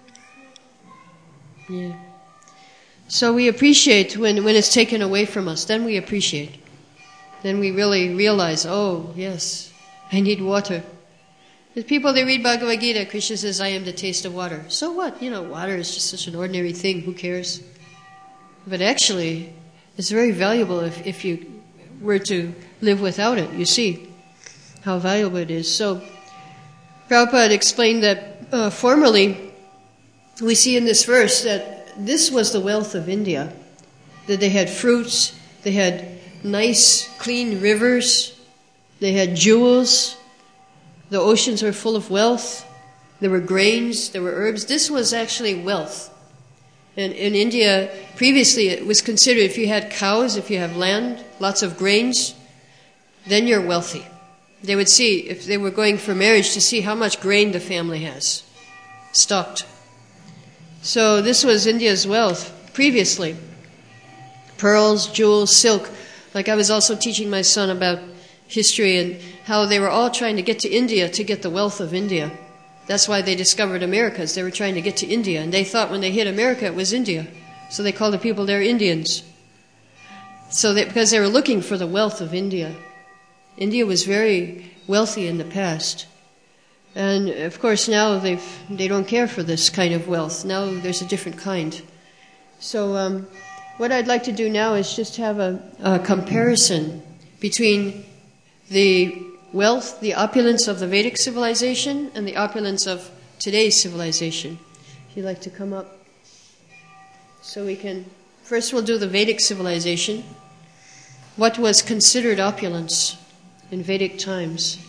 Yeah. So we appreciate when, when it's taken away from us. Then we appreciate. then we really realize, oh, yes, I need water. The people, they read Bhagavad Gita, Krishna says, I am the taste of water. So what? You know, water is just such an ordinary thing. Who cares? But actually, it's very valuable if, if you were to live without it. You see how valuable it is. So, Prabhupada explained that uh, formerly, we see in this verse that this was the wealth of India. That they had fruits, they had nice, clean rivers, they had jewels, the oceans were full of wealth, there were grains, there were herbs. This was actually wealth. And in India, previously it was considered if you had cows, if you have land, lots of grains, then you're wealthy. They would see, if they were going for marriage, to see how much grain the family has, stocked. So this was India's wealth previously. Pearls, jewels, silk. Like I was also teaching my son about history and how they were all trying to get to India to get the wealth of India. That's why they discovered Americas. They were trying to get to India, and they thought when they hit America it was India. So they called the people there Indians. So they, because they were looking for the wealth of India. India was very wealthy in the past. And of course now they've, they don't care for this kind of wealth. Now there's a different kind. So um, what I'd like to do now is just have a, a comparison between the wealth, the opulence of the Vedic civilization and the opulence of today's civilization. If you'd like to come up. So we can, first we'll do the Vedic civilization. What was considered opulence in Vedic times?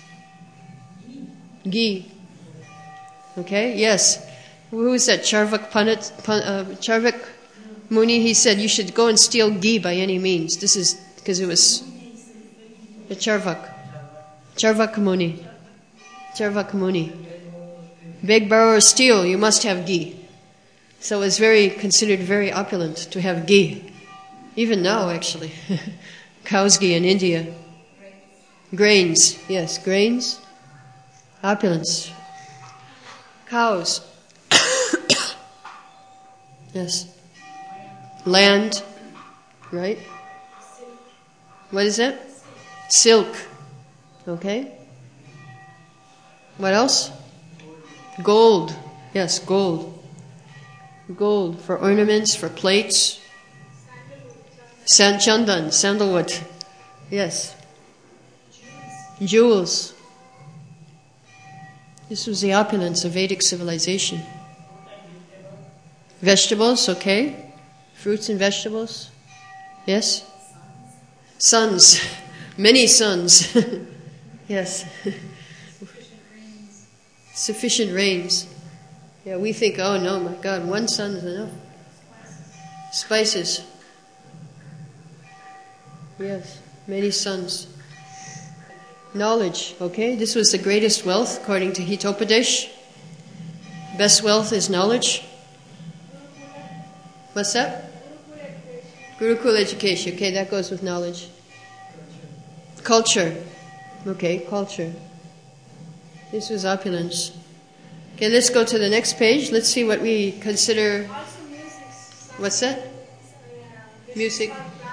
Ghee. Okay, yes. Who is that? Charvak Pandit, uh, Charvak Muni, he said you should go and steal ghee by any means. This is because it was the Charvak. Charvak Muni. Charvak Muni. Beg, borrow, or steal, you must have ghee. So it's very considered very opulent to have ghee. Even now, actually. Cow's ghee in India. Grains, yes, grains. Opulence. Cows. Yes. Land, right? What is that? Silk. Okay. What else? Gold. Yes, gold. Gold for ornaments, for plates. Sand chandan, sandalwood. Yes. Jewels. This was the opulence of Vedic civilization. Vegetables, okay. Fruits and vegetables. Yes. Sons. Many sons. Yes. Sufficient rains. Yeah, we think, oh no, my God, one son is enough. Spices. Yes, many sons. Knowledge, okay? This was the greatest wealth, according to Hitopadesh. Best wealth is knowledge. What's that? Gurukul education, okay, that goes with knowledge. Culture, okay, culture. This was opulence. Okay, let's go to the next page. Let's see what we consider. What's that? Music.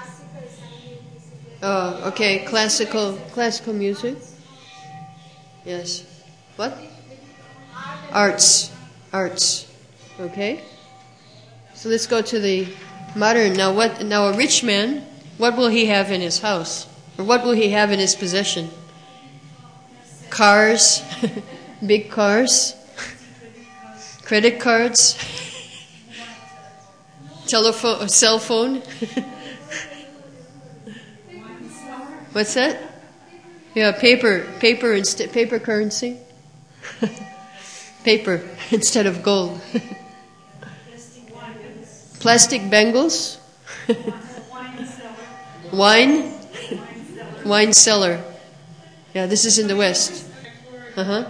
Oh, okay, classical, classical music. Yes. What? Arts, arts. Okay. So let's go to the modern. Now, what? Now, a rich man, what will he have in his house, or what will he have in his possession? Cars, big cars, credit cards, telephone, cell phone. What's that? Yeah, paper, paper instead, paper currency. Paper instead of gold. Plastic bangles. Wine. Wine cellar. Yeah, this is in the West. Uh-huh.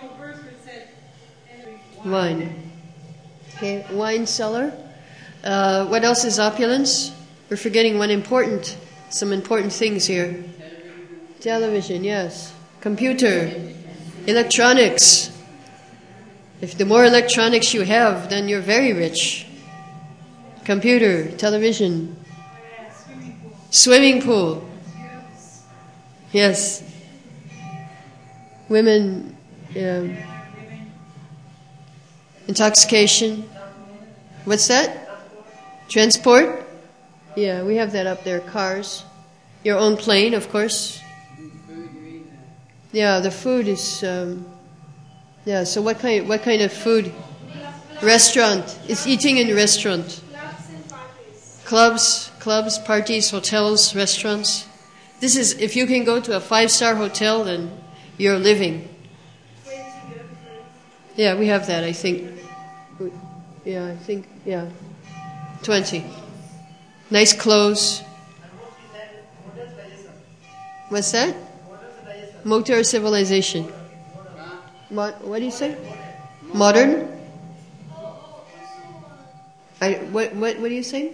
Wine. Okay, wine cellar. Uh, what else is opulence? We're forgetting one important, some important things here. Television, yes. Computer. Electronics. If the more electronics you have, then you're very rich. Computer, television. Swimming pool. Yes. Women, um, intoxication. What's that? Transport? Yeah, we have that up there. Cars. Your own plane, of course. Yeah, the food is. Um, yeah. So what kind? What kind of food? Restaurant. It's eating in restaurant. Clubs, clubs, parties, hotels, restaurants. This is if you can go to a five-star hotel, then you're living. Yeah, we have that. I think. Yeah, I think. Yeah, twenty. Nice clothes. What's that? Motor civilization. Mo- what do you say? Modern? I, what, what, what do you say?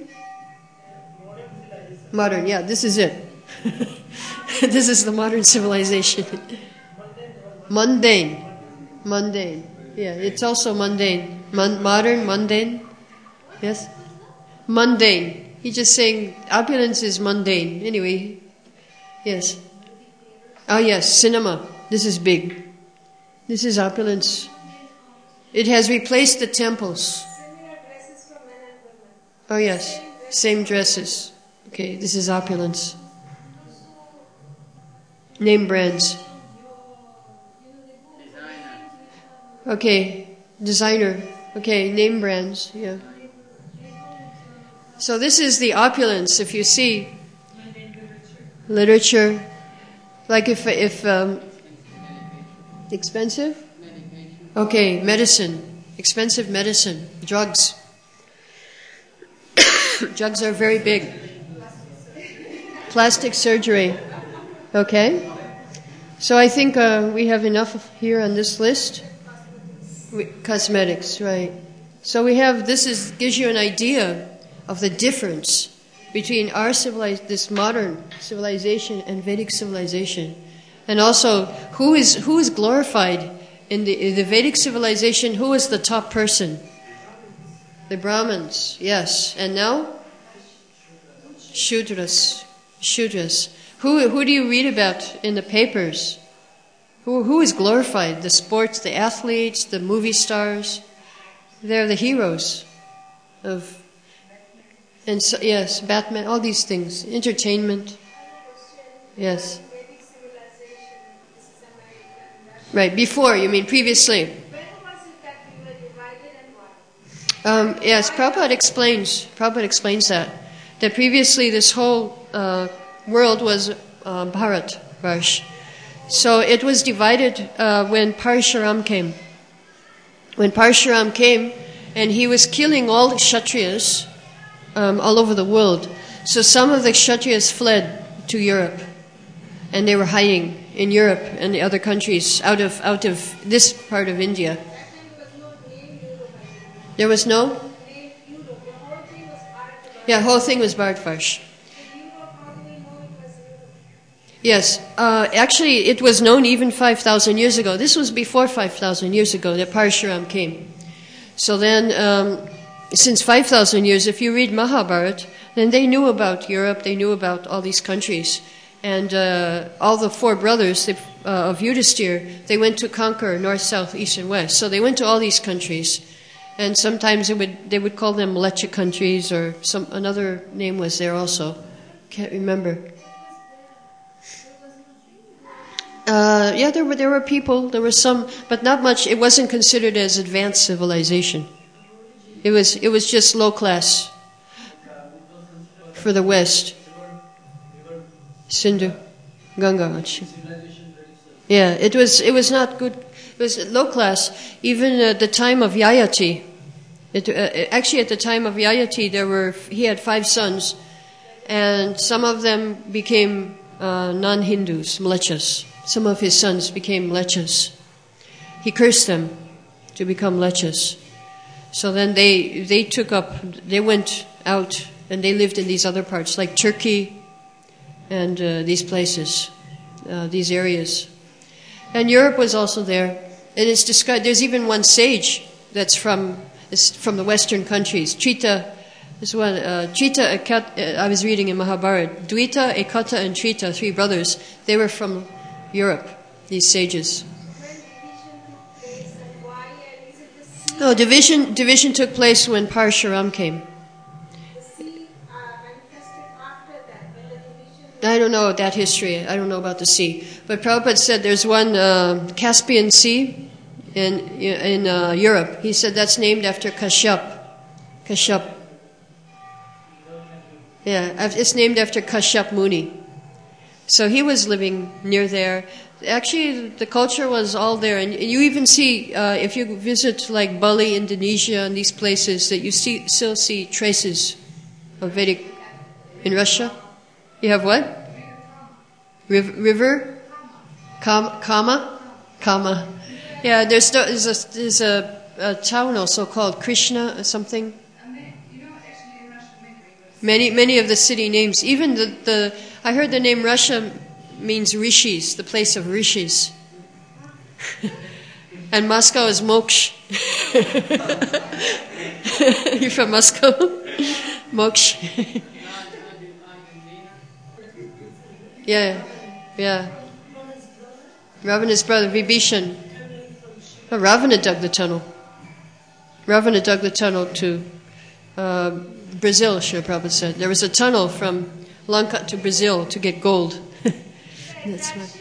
Modern, yeah, this is it. This is the modern civilization. Mundane. Mundane. Yeah, it's also mundane. Mon- modern, mundane. Yes? Mundane. He's just saying opulence is mundane. Anyway, yes. Oh yes, cinema. This is big. This is opulence. It has replaced the temples. Oh yes, same dresses. Okay, this is opulence. Name brands. Okay, designer. Okay, name brands. Yeah. So this is the opulence. If you see literature, like if if um, expensive. Okay, medicine, expensive medicine, drugs. Drugs are very big. Plastic surgery. Okay. So I think uh, we have enough here on this list. We, cosmetics, right. So we have, this is gives you an idea of the difference between our civilized, this modern civilization and Vedic civilization. And also, who is who is glorified in the, in the Vedic civilization? Who is the top person? The Brahmins, yes. And now? Shudras. Shudras. Who who do you read about in the papers? Who who is glorified? The sports, the athletes, the movie stars. They're the heroes of, and so, yes, Batman, all these things. Entertainment. Yes. Right, before, you mean previously. Um, yes, Prabhupada explains, Prabhupada explains that. That previously this whole uh, world was uh, Bharat Varsh. So it was divided uh, when Parshuram came. When Parshuram came, and he was killing all the Kshatriyas um, all over the world. So some of the Kshatriyas fled to Europe, and they were hiding in Europe and the other countries out of out of this part of India. There was no? Yeah, the whole thing was Bharatvarsh. Yes, uh, actually it was known even five thousand years ago. This was before five thousand years ago that Parshuram came. So then, um, since five thousand years, if you read Mahabharata, then they knew about Europe, they knew about all these countries. And uh, all the four brothers they, uh, of Yudhisthira, they went to conquer north, south, east, and west. So they went to all these countries. And sometimes it would they would call them Mleccha countries, or some another name was there also. Can't remember. Uh, yeah, there were there were people, there were some, but not much. It wasn't considered as advanced civilization. It was it was just low class for the West. Sindhu, Ganga. Yeah, it was it was not good. It was low class. Even at the time of Yayati, it, uh, actually at the time of Yayati, there were he had five sons, and some of them became uh, non-Hindus, Mlechas. Some of his sons became Mlechas. He cursed them to become Mlechas. So then they they took up, they went out and they lived in these other parts, like Turkey and uh, these places, uh, these areas. And Europe was also there. And it's described, there's even one sage that's from it's from the Western countries. Chita This one, uh, Trita, Ekat, uh, I was reading in Mahabharata. Dvita, Ekata, and Trita, three brothers, they were from Europe, these sages. Oh, division division took place when Parashuram came. I don't know that history. I don't know about the sea. But Prabhupada said there's one uh, Caspian Sea in in uh, Europe. He said that's named after Kashyap. Kashyap. Yeah, it's named after Kashyap Muni. So he was living near there. Actually, the culture was all there. And you even see, uh, if you visit like Bali, Indonesia, and these places, that you see still see traces of Vedic. In Russia? You have what? River? River? Kama? Kama? Kama. Yeah, there's, there's, a, there's a, a town also called Krishna or something. Many many of the city names, even the, the I heard the name Russia means rishis, the place of rishis. And Moscow is Moksh. You from Moscow? Moksh. Yeah, yeah. Ravana's brother, Vibhishan. Oh, Ravana dug the tunnel. Ravana dug the tunnel to uh, Brazil, Srila Prabhupada said. There was a tunnel from Lanka to Brazil to get gold. That's right.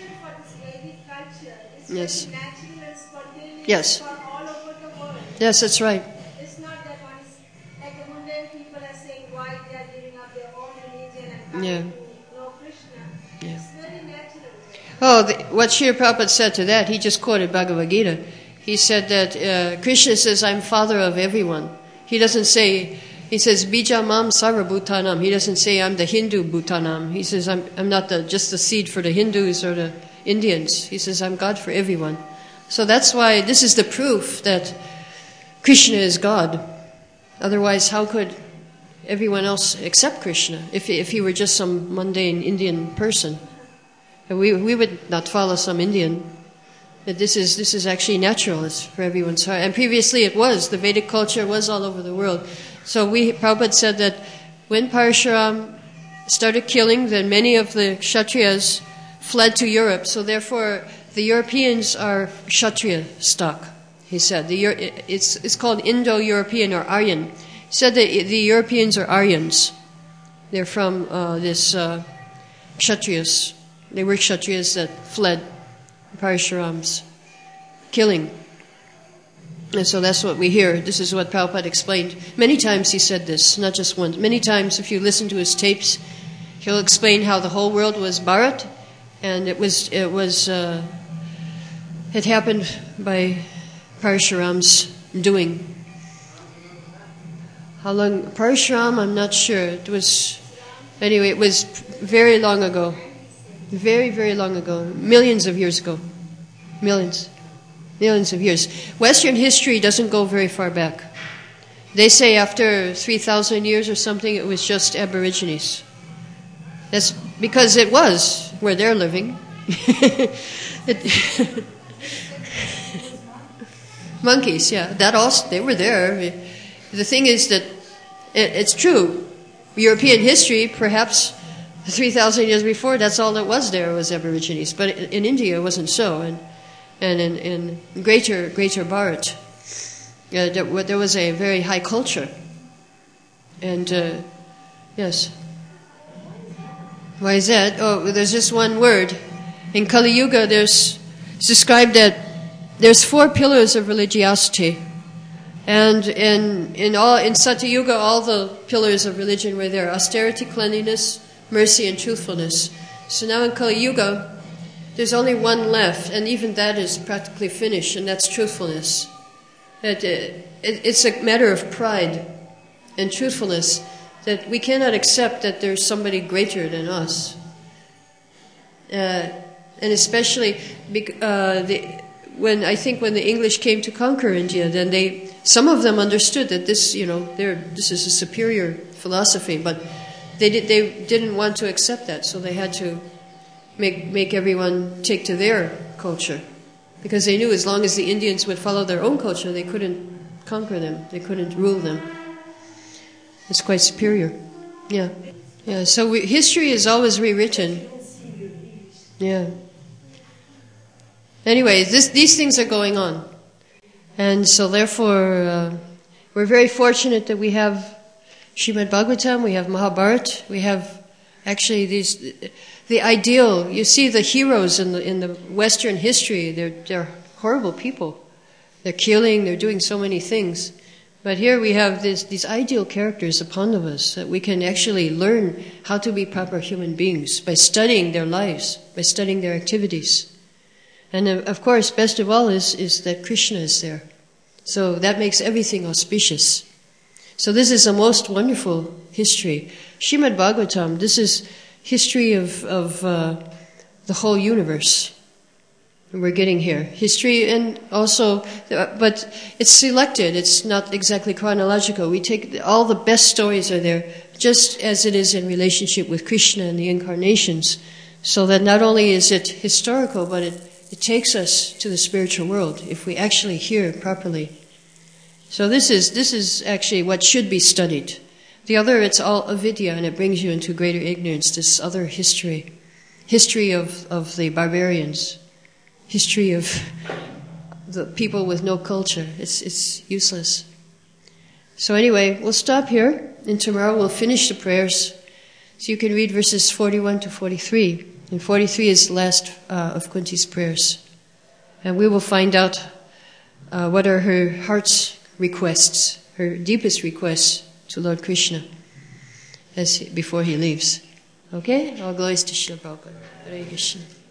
Yes. Yes. Yes, that's right. It's not that one is like the mundane people are saying why they are giving up their own religion and coming Yeah. to know Krishna. Yeah. It's very natural. Oh, the, what Srila Prabhupada said to that, he just quoted Bhagavad Gita. He said that uh, Krishna says, I'm father of everyone. He doesn't say, he says, Bija mam sarva bhutanam. He doesn't say, I'm the Hindu bhutanam. He says, I'm, I'm not the, just the seed for the Hindus or the Indians. He says, I'm God for everyone. So that's why this is the proof that Krishna is God. Otherwise, how could everyone else accept Krishna if if he were just some mundane Indian person? We we would not follow some Indian. That this is this is actually natural. It's for everyone's heart. And previously it was. The Vedic culture was all over the world. So we Prabhupada said that when Parashuram started killing, then many of the Kshatriyas fled to Europe. So therefore, the Europeans are Kshatriya stock. He said the it's it's called Indo-European or Aryan. He said that the Europeans are Aryans. They're from uh, this uh, Kshatriyas. They were Kshatriyas that fled Parashuram's killing. And so that's what we hear. This is what Prabhupada explained. Many times he said this, not just once. Many times, if you listen to his tapes, he'll explain how the whole world was Bharat, and it was it was uh, it happened by Parashuram's doing. How long? Parashuram, I'm not sure. It was, anyway, it was very long ago. Very, very long ago. Millions of years ago. Millions. Millions of years. Western history doesn't go very far back. They say after three thousand years or something, it was just Aborigines. That's because it was where they're living. it, Monkeys, yeah. That also, they were there. The thing is that it, it's true. European history, perhaps three thousand years before, that's all that was there was Aborigines. But in, in India, it wasn't so. And, and in, in greater greater Bharat, uh, there, there was a very high culture. And, uh, yes. Why is that? Oh, there's just one word. In Kali Yuga, there's, it's described that there's four pillars of religiosity. And in in all in Satya Yuga, all the pillars of religion were there: austerity, cleanliness, mercy, and truthfulness. So now in Kali Yuga, there's only one left, and even that is practically finished, and that's truthfulness. It, it, it's a matter of pride and truthfulness that we cannot accept that there's somebody greater than us, uh, and especially uh, the. When I think when the English came to conquer India, then they some of them understood that this, you know, this is a superior philosophy, but they did they didn't want to accept that, so they had to make make everyone take to their culture, because they knew as long as the Indians would follow their own culture, they couldn't conquer them, they couldn't rule them. It's quite superior. Yeah. Yeah. So we, history is always rewritten. Yeah. Anyway, this, these things are going on. And so therefore, uh, we're very fortunate that we have Srimad Bhagavatam, we have Mahabharata, we have actually these, the ideal. You see the heroes in the, in the Western history, they're, they're horrible people. They're killing, they're doing so many things. But here we have this, these ideal characters upon of us that we can actually learn how to be proper human beings by studying their lives, by studying their activities. And of course, best of all is, is that Krishna is there. So that makes everything auspicious. So this is a most wonderful history. Srimad Bhagavatam, this is history of, of uh, the whole universe. And we're getting here. History and also, but it's selected. It's not exactly chronological. We take, all the best stories are there, just as it is in relationship with Krishna and the incarnations. So that not only is it historical, but it It takes us to the spiritual world if we actually hear properly. So this is this is actually what should be studied. The other, it's all avidya, and it brings you into greater ignorance, this other history. History of, of the barbarians. History of the people with no culture. It's, it's useless. So anyway, we'll stop here, and tomorrow we'll finish the prayers. So you can read verses forty-one to forty-three. And forty-three is the last uh, of Kunti's prayers. And we will find out uh, what are her heart's requests, her deepest requests to Lord Krishna as he, before he leaves. Okay? All glories to Srila Prabhupada. Hare Krishna.